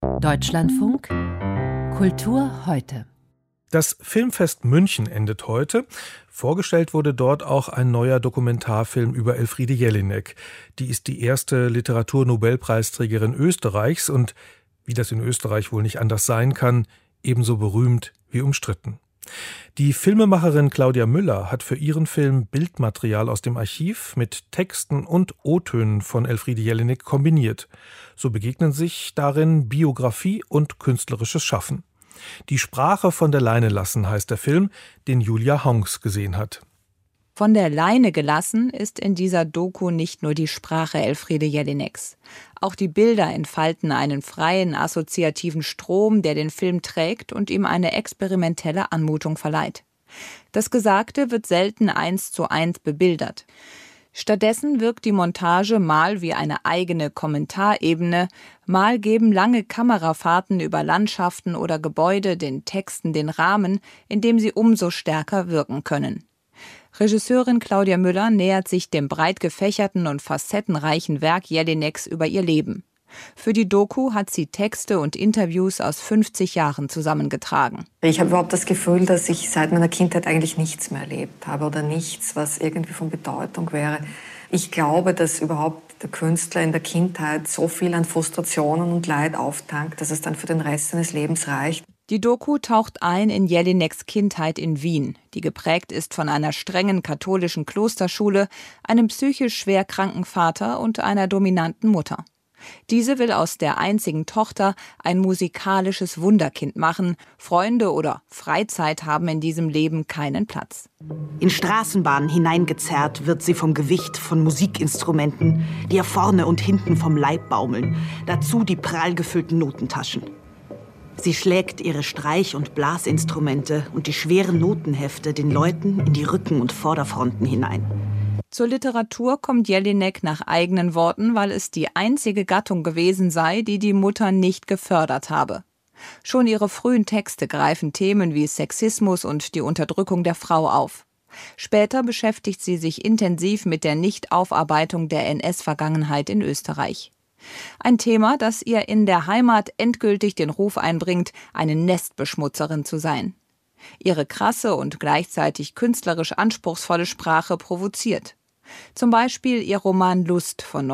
Deutschlandfunk Kultur heute. Das Filmfest München endet heute. Vorgestellt wurde dort auch ein neuer Dokumentarfilm über Elfriede Jelinek. Die ist die erste Literaturnobelpreisträgerin Österreichs und, wie das in Österreich wohl nicht anders sein kann, ebenso berühmt wie umstritten. Die Filmemacherin Claudia Müller hat für ihren Film Bildmaterial aus dem Archiv mit Texten und O-Tönen von Elfriede Jelinek kombiniert. So begegnen sich darin Biografie und künstlerisches Schaffen. Die Sprache von der Leine lassen heißt der Film, den Julia Hongs gesehen hat. Von der Leine gelassen ist in dieser Doku nicht nur die Sprache Elfriede Jelineks. Auch die Bilder entfalten einen freien, assoziativen Strom, der den Film trägt und ihm eine experimentelle Anmutung verleiht. Das Gesagte wird selten 1:1 bebildert. Stattdessen wirkt die Montage mal wie eine eigene Kommentarebene, mal geben lange Kamerafahrten über Landschaften oder Gebäude den Texten den Rahmen, in dem sie umso stärker wirken können. Regisseurin Claudia Müller nähert sich dem breit gefächerten und facettenreichen Werk Jelineks über ihr Leben. Für die Doku hat sie Texte und Interviews aus 50 Jahren zusammengetragen. Ich habe überhaupt das Gefühl, dass ich seit meiner Kindheit eigentlich nichts mehr erlebt habe oder nichts, was irgendwie von Bedeutung wäre. Ich glaube, dass überhaupt der Künstler in der Kindheit so viel an Frustrationen und Leid auftankt, dass es dann für den Rest seines Lebens reicht. Die Doku taucht ein in Jelineks Kindheit in Wien, die geprägt ist von einer strengen katholischen Klosterschule, einem psychisch schwer kranken Vater und einer dominanten Mutter. Diese will aus der einzigen Tochter ein musikalisches Wunderkind machen. Freunde oder Freizeit haben in diesem Leben keinen Platz. In Straßenbahnen hineingezerrt wird sie vom Gewicht von Musikinstrumenten, die ihr vorne und hinten vom Leib baumeln. Dazu die prall gefüllten Notentaschen. Sie schlägt ihre Streich- und Blasinstrumente und die schweren Notenhefte den Leuten in die Rücken- und Vorderfronten hinein. Zur Literatur kommt Jelinek nach eigenen Worten, weil es die einzige Gattung gewesen sei, die die Mutter nicht gefördert habe. Schon ihre frühen Texte greifen Themen wie Sexismus und die Unterdrückung der Frau auf. Später beschäftigt sie sich intensiv mit der Nichtaufarbeitung der NS-Vergangenheit in Österreich. Ein Thema, das ihr in der Heimat endgültig den Ruf einbringt, eine Nestbeschmutzerin zu sein. Ihre krasse und gleichzeitig künstlerisch anspruchsvolle Sprache provoziert. Zum Beispiel ihr Roman Lust von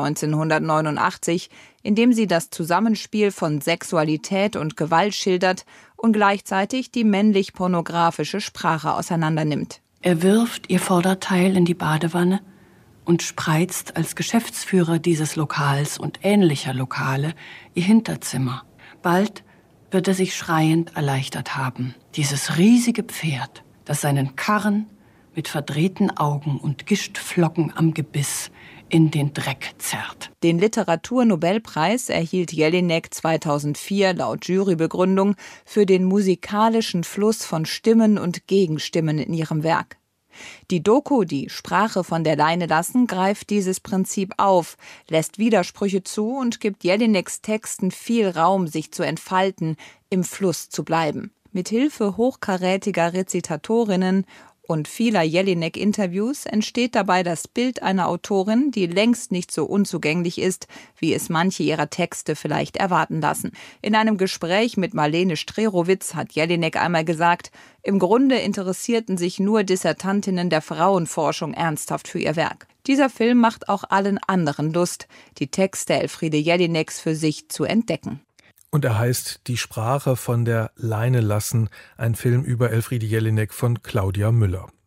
1989, in dem sie das Zusammenspiel von Sexualität und Gewalt schildert und gleichzeitig die männlich-pornografische Sprache auseinandernimmt. Er wirft ihr Vorderteil in die Badewanne und spreizt als Geschäftsführer dieses Lokals und ähnlicher Lokale ihr Hinterzimmer. Bald wird er sich schreiend erleichtert haben. Dieses riesige Pferd, das seinen Karren mit verdrehten Augen und Gischtflocken am Gebiss in den Dreck zerrt. Den Literaturnobelpreis erhielt Jelinek 2004 laut Jurybegründung für den musikalischen Fluss von Stimmen und Gegenstimmen in ihrem Werk. Die Doku, die Sprache von der Leine lassen, greift dieses Prinzip auf, lässt Widersprüche zu und gibt Jelineks Texten viel Raum, sich zu entfalten, im Fluss zu bleiben. Mithilfe hochkarätiger Rezitatorinnen und vieler Jelinek-Interviews entsteht dabei das Bild einer Autorin, die längst nicht so unzugänglich ist, wie es manche ihrer Texte vielleicht erwarten lassen. In einem Gespräch mit Marlene Strerowitz hat Jelinek einmal gesagt, im Grunde interessierten sich nur Dissertantinnen der Frauenforschung ernsthaft für ihr Werk. Dieser Film macht auch allen anderen Lust, die Texte Elfriede Jelineks für sich zu entdecken. Und er heißt Die Sprache von der Leine lassen, ein Film über Elfriede Jelinek von Claudia Müller.